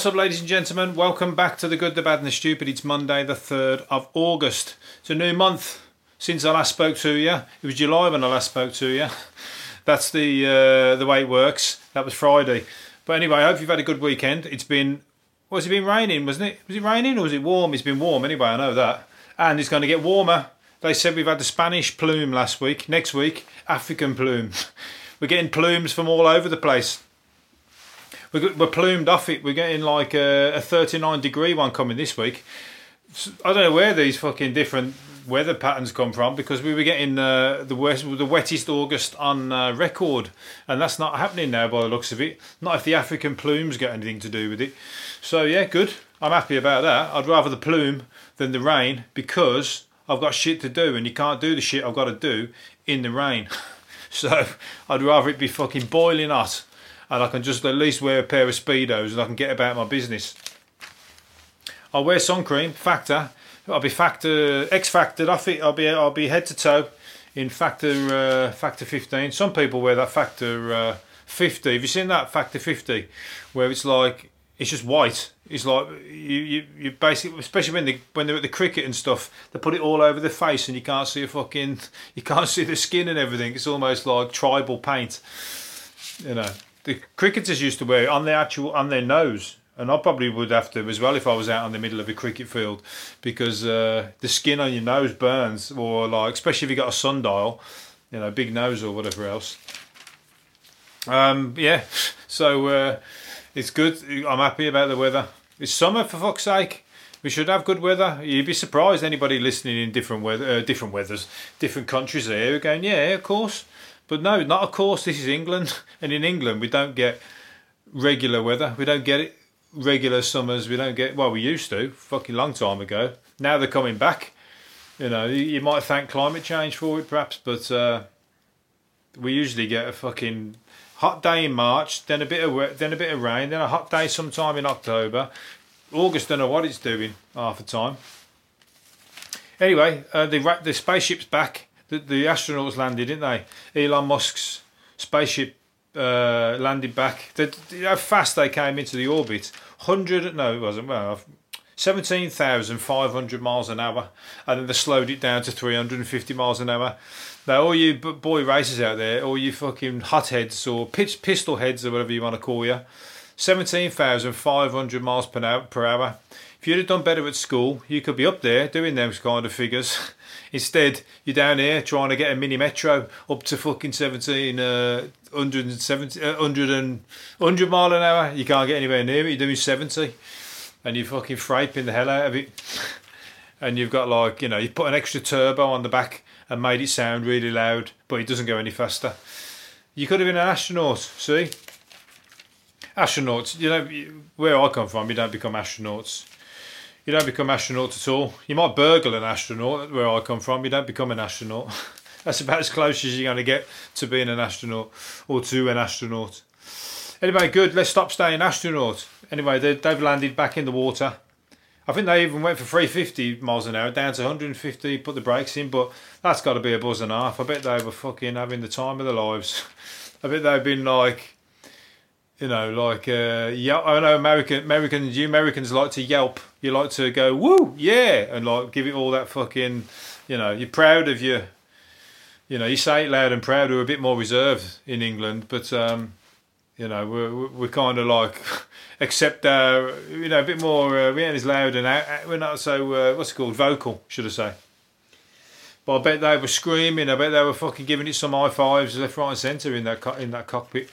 What's up, ladies and gentlemen? Welcome back to The Good, the Bad and the Stupid. It's Monday the 3rd of August. It's a new month since I last spoke to you. It was July when I last spoke to you. That's the way it works. That was Friday. But anyway, I hope you've had a good weekend. It's been raining, wasn't it? Was it raining or was it warm? It's been warm anyway, I know that. And it's going to get warmer. They said we've had the Spanish plume last week. Next week, African plume. We're getting plumes from all over the place. We're plumed off it. We're getting like a 39-degree one coming this week. I don't know where these fucking different weather patterns come from, because we were getting the wettest August on record, and that's not happening now by the looks of it. Not if the African plumes got anything to do with it. So yeah, good. I'm happy about that. I'd rather the plume than the rain, because I've got shit to do, and you can't do the shit I've got to do in the rain. So I'd rather it be fucking boiling hot, and I can just at least wear a pair of Speedos and I can get about my business. I'll wear sun cream, Factor. I'll be X-Factored off it. I'll be head to toe in Factor 15. Some people wear that Factor 50. Have you seen that Factor 50, where it's like it's just white? It's like you basically, especially when they're at the cricket and stuff, they put it all over the face and you can't see the skin and everything. It's almost like tribal paint, you know. The cricketers used to wear it on their nose, and I probably would have to as well if I was out in the middle of a cricket field, because the skin on your nose burns, or like, especially if you got a sundial, you know, big nose or whatever else. Yeah, so it's good. I'm happy about the weather. It's summer, for fuck's sake. We should have good weather. You'd be surprised, anybody listening in different countries there going, yeah, of course. But no, not of course. This is England, and in England we don't get regular weather. We don't get it regular summers. We don't get, well, we used to, fucking long time ago. Now they're coming back. You know, you might thank climate change for it, perhaps, but we usually get a fucking hot day in March, then a bit of rain, then a hot day sometime in October. August, don't know what it's doing half the time. Anyway, the spaceship's back. The astronauts landed, didn't they? Elon Musk's spaceship landed back. How fast they came into the orbit. 17,500 miles an hour. And then they slowed it down to 350 miles an hour. Now, all you boy racers out there, all you fucking hotheads or pistol heads or whatever you want to call you, 17,500 miles per hour. If you'd have done better at school, you could be up there doing those kind of figures. Instead, you're down here trying to get a mini metro up to fucking 100 mile an hour. You can't get anywhere near it. You're doing 70, and you're fucking fraping the hell out of it. And you've got, like, you know, you put an extra turbo on the back and made it sound really loud, but it doesn't go any faster. You could have been an astronaut. See, astronauts. You know, where I come from, you don't become astronauts. You don't become astronauts at all. You might burgle an astronaut where I come from. You don't become an astronaut. That's about as close as you're going to get to being an astronaut, or to an astronaut. Anyway, good. Let's stop saying astronaut. Anyway, they've landed back in the water. I think they even went for 350 miles an hour, down to 150, put the brakes in, but that's got to be a buzz and a half. I bet they were fucking having the time of their lives. I bet they've been like, you know, like, yeah, I know you Americans like to yelp. You like to go, woo, yeah, and like give it all that fucking, you know, you're proud of you know, you say it loud and proud. We're a bit more reserved in England, but, you know, we're kind of like, accept our, you know, a bit more, we ain't as loud and we're not so, what's it called, vocal, should I say. But I bet they were screaming. I bet they were fucking giving it some high fives left, right and centre in that cockpit.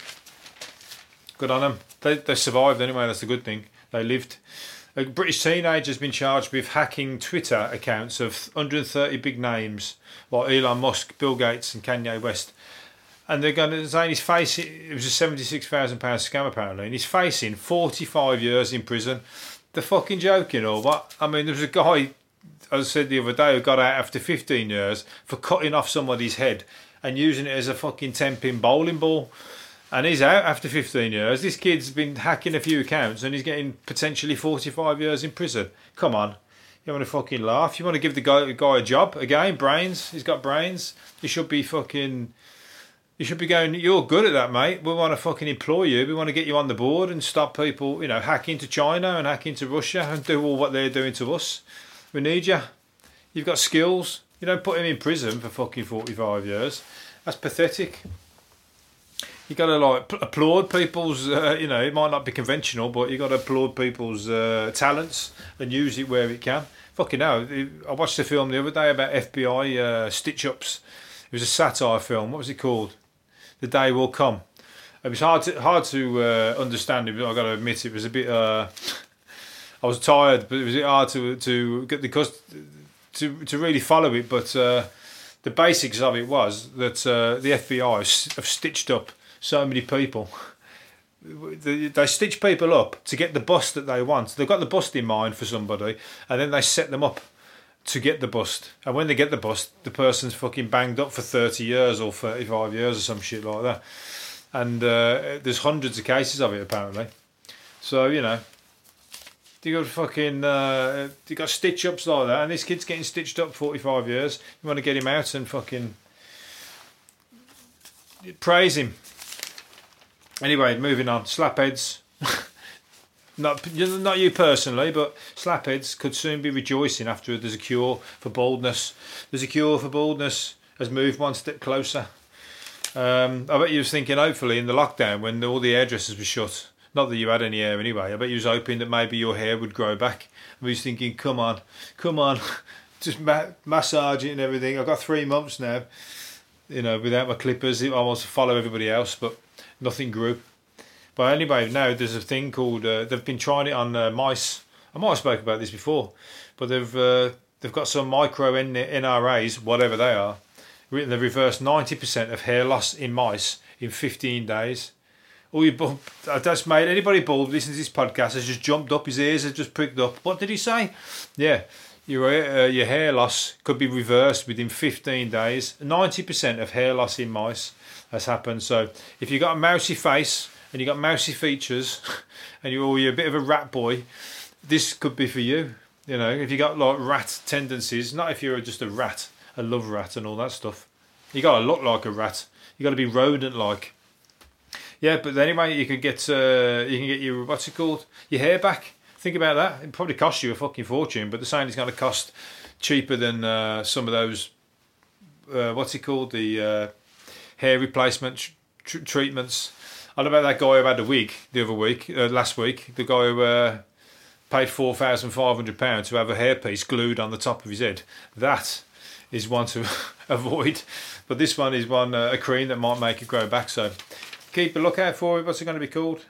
Good on them. They survived anyway, that's a good thing. They lived. A British teenager has been charged with hacking Twitter accounts of 130 big names like Elon Musk, Bill Gates and Kanye West. And they're going to say he's facing, it was a £76,000 scam apparently, and he's facing 45 years in prison. They're fucking joking or what? I mean, there was a guy, as I said the other day, who got out after 15 years for cutting off somebody's head and using it as a fucking 10-pin bowling ball. And he's out after 15 years. This kid's been hacking a few accounts and he's getting potentially 45 years in prison. Come on. You want to fucking laugh? You want to give the guy a job? Again, brains. He's got brains. He should be fucking, You should be going, you're good at that, mate. We want to fucking employ you. We want to get you on the board and stop people, hacking to China and hacking to Russia and do all what they're doing to us. We need you. You've got skills. You don't put him in prison for fucking 45 years. That's pathetic. You got to applaud people's, it might not be conventional, but you got to applaud people's talents and use it where it can. Fucking hell, I watched a film the other day about FBI stitch-ups. It was a satire film. What was it called? The Day Will Come. It was hard to understand it, but I got to admit it was a bit. I was tired, but it was hard to get to really follow it. But the basics of it was that the FBI have stitched up so many people. They stitch people up to get the bust that they want. They've got the bust in mind for somebody, and then they set them up to get the bust. And when they get the bust, the person's fucking banged up for 30 years or 35 years or some shit like that. And there's hundreds of cases of it apparently. So, you got fucking, you got stitch ups like that, and this kid's getting stitched up 45 years. You want to get him out and fucking praise him. Anyway, moving on. Slapheads. Not you personally, but slapheads could soon be rejoicing after there's a cure for baldness. There's a cure for baldness has moved one step closer. I bet you was thinking, hopefully, in the lockdown when all the hairdressers were shut, not that you had any hair anyway, I bet you was hoping that maybe your hair would grow back. I was thinking, come on, just massage it and everything. I've got 3 months now, without my clippers. I was to follow everybody else, but nothing grew. But anyway, now there's a thing called, they've been trying it on mice. I might have spoken about this before, but they've got some micro NRAs, whatever they are. They've reversed 90% of hair loss in mice in 15 days. That's made anybody bald listening to this podcast has just jumped up, his ears have just pricked up. What did he say? Yeah, your hair loss could be reversed within 15 days. 90% of hair loss in mice has happened. So if you've got a mousy face and you've got mousy features and you're a bit of a rat boy, this could be for you. If you got like rat tendencies, not if you're just a rat, a love rat and all that stuff. You got to look like a rat. You got to be rodent-like. Yeah, but anyway, you can get your what's it called, your hair back. Think about that. It probably costs you a fucking fortune, but they're saying it's going to cost cheaper than some of those what's it called, the hair replacement treatments. I know about that guy who had a wig the other week, last week. The guy who paid £4,500 to have a hairpiece glued on the top of his head. That is one to avoid. But this one is a cream that might make it grow back. So keep a lookout for it. What's it going to be called?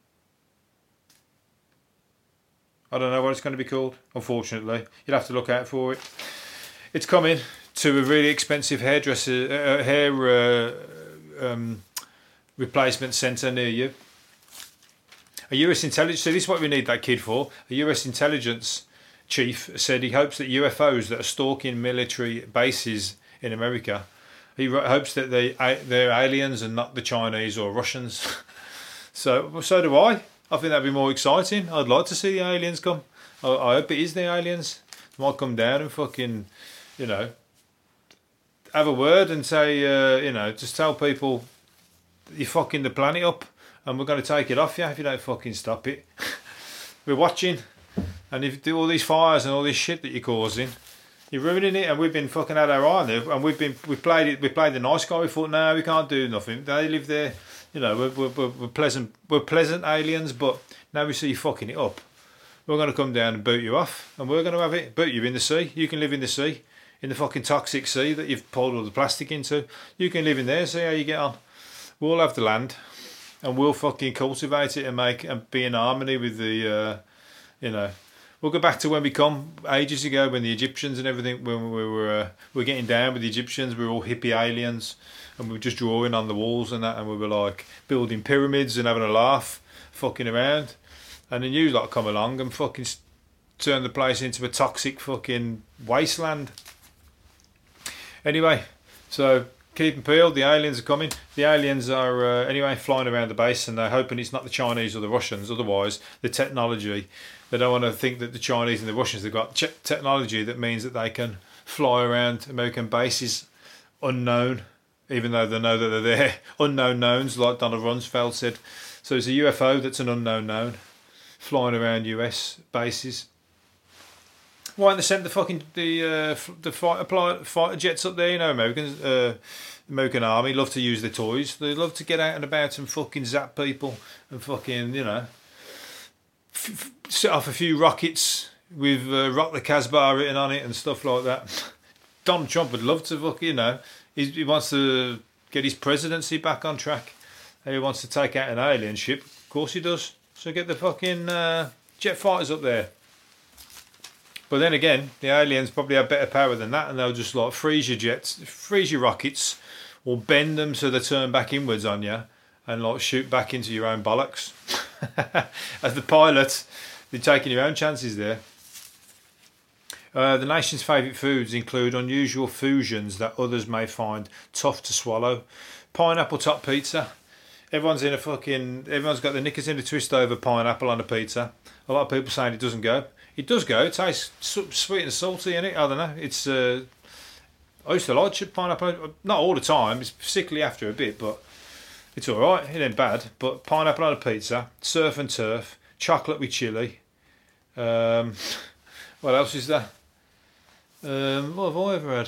I don't know what it's going to be called, unfortunately. You'll have to look out for it. It's coming to a really expensive hairdresser, hair replacement centre near you. A US intelligence, so this is what we need that kid for. A US intelligence chief said he hopes that UFOs that are stalking military bases in America, he hopes that they're aliens and not the Chinese or Russians. So do I. I think that'd be more exciting. I'd like to see the aliens come. I hope it is the aliens. They might come down and fucking, have a word and say, just tell people you're fucking the planet up and we're going to take it off you if you don't fucking stop it. We're watching, and if you do all these fires and all this shit that you're causing, you're ruining it. And we've been fucking had our eye on it, and we played the nice guy. We thought, no, we can't do nothing. They live there, we're pleasant aliens, but now we see you fucking it up. We're going to come down and boot you off, and we're going to have it, boot you in the sea. You can live in the sea, in the fucking toxic sea that you've poured all the plastic into. You can live in there, see how you get on. We'll have the land, and we'll fucking cultivate it and be in harmony with the, We'll go back to when we come ages ago, when the Egyptians and everything, when we were getting down with the Egyptians, we were all hippie aliens, and we were just drawing on the walls and that, and we were like building pyramids and having a laugh, fucking around, and then you like come along and fucking turn the place into a toxic fucking wasteland. Anyway, so keep them peeled. The aliens are coming. The aliens are anyway flying around the base, and they're hoping it's not the Chinese or the Russians. Otherwise, the technology. They don't want to think that the Chinese and the Russians have got technology that means that they can fly around American bases unknown. even though they know that they're there. Unknown knowns, like Donald Rumsfeld said. So it's a UFO that's an unknown known, flying around US bases. Why don't they send the fighter jets up there? You know, American Army love to use their toys. They love to get out and about and fucking zap people and fucking, you know, set off a few rockets with Rock the Casbah written on it and stuff like that. Donald Trump would love to fucking, you know, he wants to get his presidency back on track. He wants to take out an alien ship. Of course he does. So get the fucking jet fighters up there. But then again, the aliens probably have better power than that, and they'll just like freeze your jets, freeze your rockets, or bend them so they turn back inwards on you, and like shoot back into your own bollocks. As the pilot, you're taking your own chances there. The nation's favourite foods include unusual fusions that others may find tough to swallow. Pineapple top pizza. Everyone's got the knickers in a twist over pineapple on a pizza. A lot of people saying it doesn't go. It does go. It tastes sweet and salty, innit? I don't know. It's I used to like pineapple. Not all the time. It's particularly after a bit, but it's all right. It ain't bad. But pineapple on a pizza, surf and turf, chocolate with chili. What else is there? What have I ever had?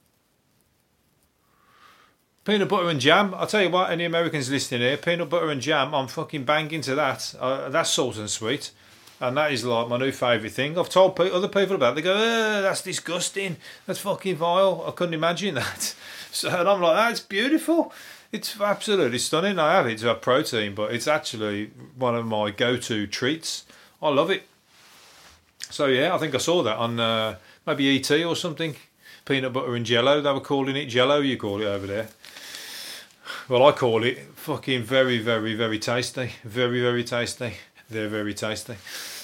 Peanut butter and jam. I'll tell you what, any Americans listening here, peanut butter and jam, I'm fucking banging to that. That's salt and sweet. And that is like my new favourite thing. I've told other people about it. They go, that's disgusting. That's fucking vile. I couldn't imagine that. So, and I'm like, that's beautiful. It's absolutely stunning. I have it to have protein, but it's actually one of my go-to treats. I love it. So yeah, I think I saw that on maybe ET or something. Peanut butter and jello. They were calling it jello. You call it over there. Well, I call it fucking very, very, very tasty. Very, very tasty. They're very tasty.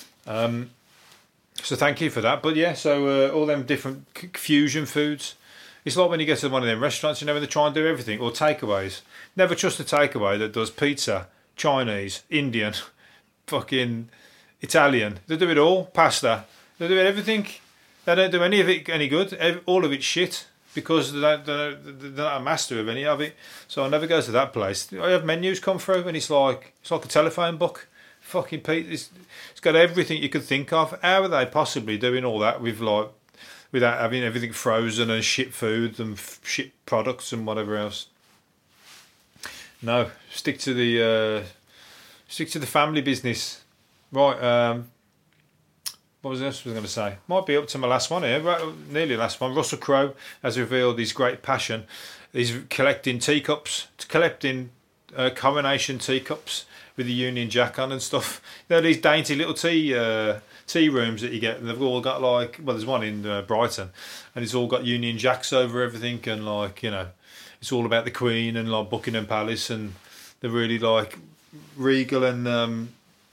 So thank you for that. But yeah, so all them different fusion foods. It's like when you get to one of them restaurants, you know, when they try and do everything. Or takeaways. Never trust a takeaway that does pizza, Chinese, Indian, fucking Italian. They do it all. Pasta. They do everything. They don't do any of it any good. All of it's shit. Because they're not a master of any of it. So I never go to that place. I have menus come through and it's like a telephone book. Fucking Pete, it's got everything you could think of. How are they possibly doing all that without having everything frozen and shit food and shit products and whatever else? No, stick to the family business. Right. What was this I was going to say? Might be up to my last one here, nearly last one. Russell Crowe has revealed his great passion. He's collecting teacups, collecting coronation teacups with the Union Jack on and stuff. You know, these dainty little tea rooms that you get. They've all got like, well, there's one in Brighton, and it's all got Union Jacks over everything, and like, you know, it's all about the Queen and like Buckingham Palace, and they're really like regal and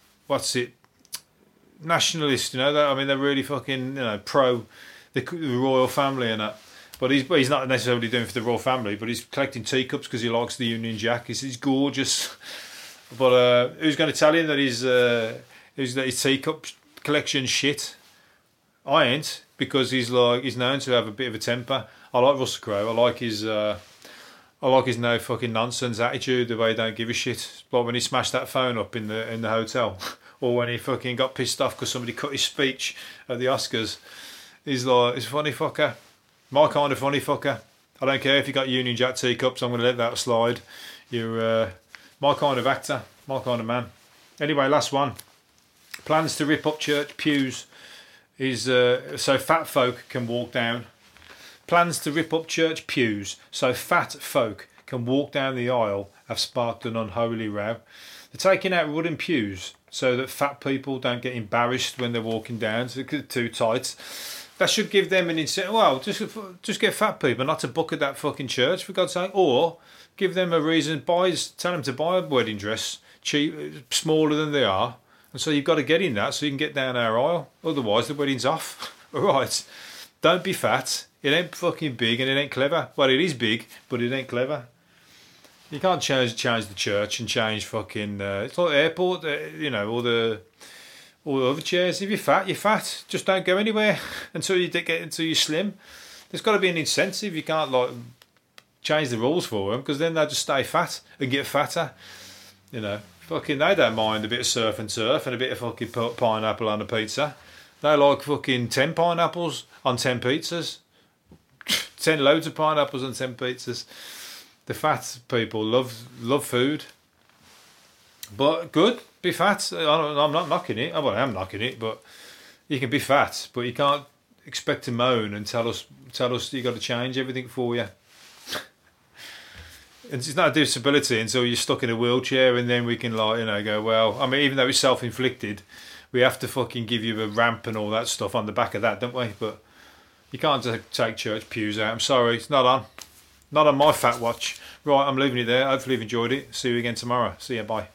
nationalist, you know. I mean, they're really fucking, you know, pro the royal family and that. But he's not necessarily doing it for the royal family, but he's collecting teacups because he likes the Union Jack. He's gorgeous. But who's going to tell him that his teacup collection shit? I ain't, because he's known to have a bit of a temper. I like Russell Crowe. I like his no fucking nonsense attitude, the way he don't give a shit. Like when he smashed that phone up in the hotel. Or when he fucking got pissed off because somebody cut his speech at the Oscars. He's like, he's a funny fucker. My kind of funny fucker. I don't care if you got Union Jack teacups, I'm going to let that slide. You're my kind of actor, my kind of man. Anyway, last one. Plans to rip up church pews is so fat folk can walk down. Plans to rip up church pews so fat folk can walk down the aisle have sparked an unholy row. They're taking out wooden pews so that fat people don't get embarrassed when they're walking down, so they're too tight. That should give them an incentive. Well, just get fat people not to book at that fucking church, for God's sake. Or give them a reason, tell them to buy a wedding dress, cheap, smaller than they are. And so you've got to get in that so you can get down our aisle. Otherwise, the wedding's off. All right. Don't be fat. It ain't fucking big and it ain't clever. Well, it is big, but it ain't clever. You can't change the church and change fucking... it's like the airport, you know, all the other chairs. If you're fat, you're fat. Just don't go anywhere until you're slim. There's got to be an incentive. You can't, like, change the rules for them, because then they'll just stay fat and get fatter. You know, fucking they don't mind a bit of surf and turf and a bit of fucking pineapple on a pizza. They like fucking 10 pineapples on 10 pizzas. 10 loads of pineapples on 10 pizzas. The fat people love food. But good, be fat. I'm not knocking it. Well, I am knocking it, but you can be fat, but you can't expect to moan and tell us you got to change everything for you. It's not a disability until you're stuck in a wheelchair, and then we can, like, you know, go, well, I mean, even though it's self-inflicted, we have to fucking give you a ramp and all that stuff on the back of that, don't we? But you can't just take church pews out. I'm sorry, it's not on my fat watch. Right, I'm leaving it there. Hopefully you've enjoyed it. See you again tomorrow. See you, bye.